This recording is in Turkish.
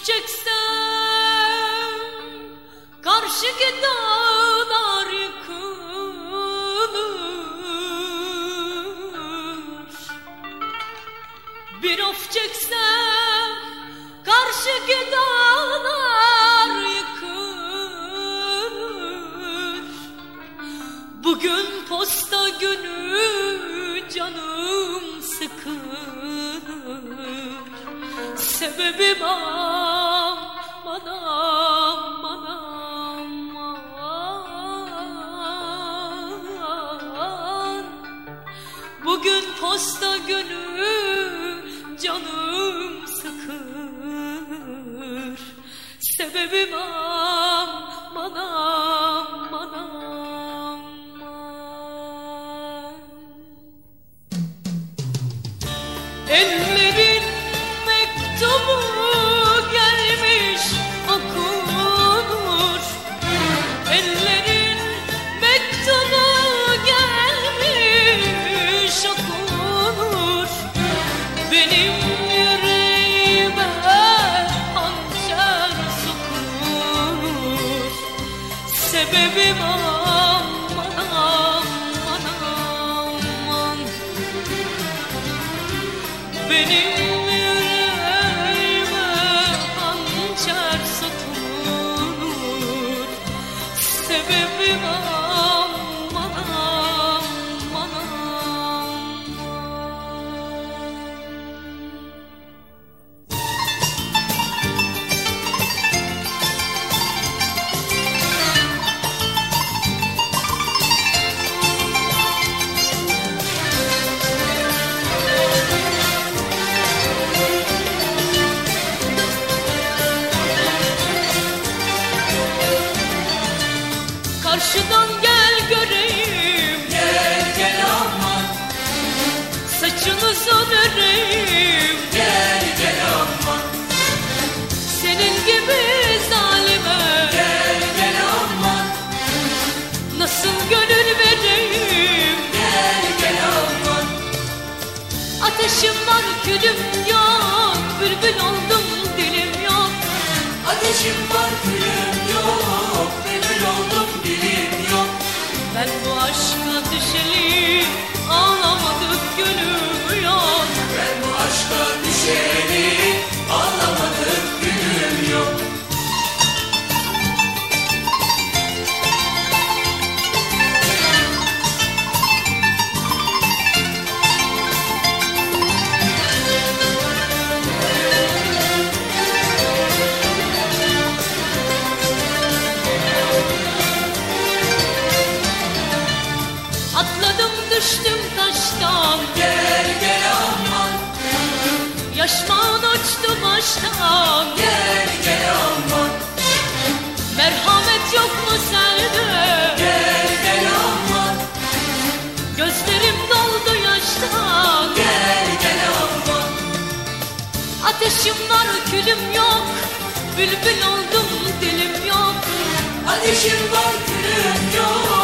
çeksem karşıki dağlar yıkılır. Bir of çeksem karşıki dağlar yıkılır. Bugün posta günü canım sıkılır. Sebebim aman aman aman. Bugün posta günü canım sıkılır. Sebebim aman aman aman. Ellerin mektubu gelmiş okunur. Ellerin mektubu gelmiş okunur. Benim yüreğime hançer sokulur. Sebebim aman aman aman. Benim yüreğime hançer sokulur. Sebebim aman aman aman. Karşıdan gel göreyim, Gel gel aman, saçınızı öreyim. gel gel aman, Senin gibi zalime gel gel aman, nasıl gönül vereyim. gel gel aman. Ateşim var külüm yok, bülbül oldum dilim yok. Ateşim var külüm yok, bülbül oldum dilim yok. Ben bu aşka düşeli ağlamadık gönül yok. Ben bu aşka düşeni ağlamadım günüm yok. Atladım düştüm taştan, Gel gel aman, yaşmağın uçtu baştan. gel gel aman, Merhamet yok mu sende? gel gel aman, Gözlerim doldu yaştan. gel gel aman. Ateşim var külüm yok, bülbül oldum dilim yok. Ateşim var külüm yok,